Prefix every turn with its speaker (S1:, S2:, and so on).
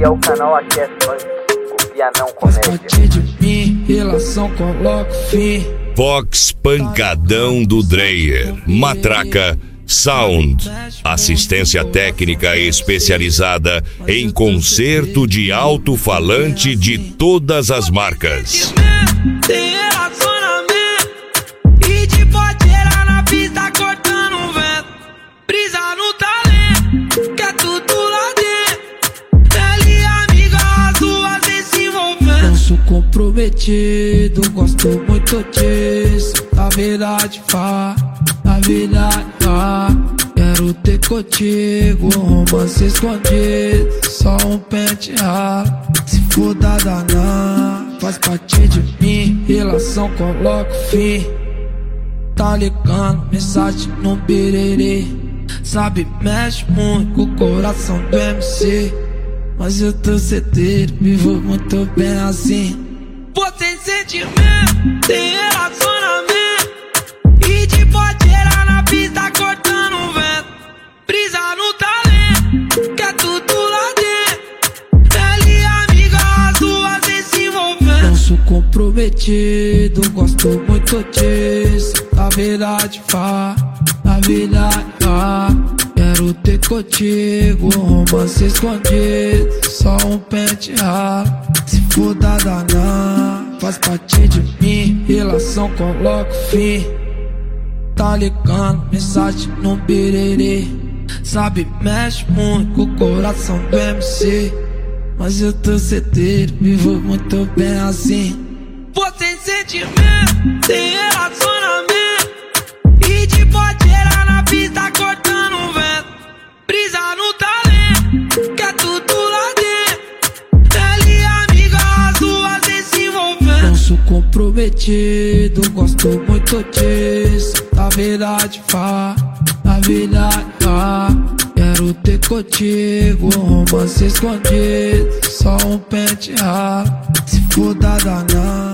S1: é o canal Aquece Funk, copia não
S2: Faz
S1: comédia.
S2: parte de mim, relação coloco fim.
S3: Vox Pancadão do Dreyer, Matraca Sound, assistência técnica especializada em concerto de alto-falante de todas as marcas.
S2: Tem relacionamento e de podeira na pista cortando o vento. Brisa no talento, que é tudo lá dentro. Pele amiga, as duas se envolvendo. Não sou comprometido, gosto muito disso. Na verdade, na verdade, quero ter contigo um romance escondido, só um penteado. Se for dada não, faz parte de mim, relação coloco fim. Tá ligando, mensagem no birerê. Sabe, mexe muito com o coração do MC. Mas eu tô certeiro, vivo muito bem assim. Pô, tem sentimento, tem relacionamento e de podeira na pista cortando o vento. Brisa no talento, que é tudo lá dentro. Pele amiga, as duas se envolvendo. Não sou comprometido, gosto muito disso. Na verdade, na verdade, quero ter contigo um romance escondido, só um penteado. Se for dada não, faz parte de mim, relação coloco fim. Tá ligando, mensagem no birerê. Sabe, mexe muito com o coração do MC. Mas eu tô certeiro, vivo muito bem assim. Pô, tem sentimento, tem relacionamento e de podeira na pista cortando o vento. Brisa no talento, que é tudo lá dentro. Pele amiga, as duas se envolvendo. Não sou comprometido, gosto muito disso. Na verdade, na verdade, quero ter contigo um romance escondido, só um penteado. Se for dada não.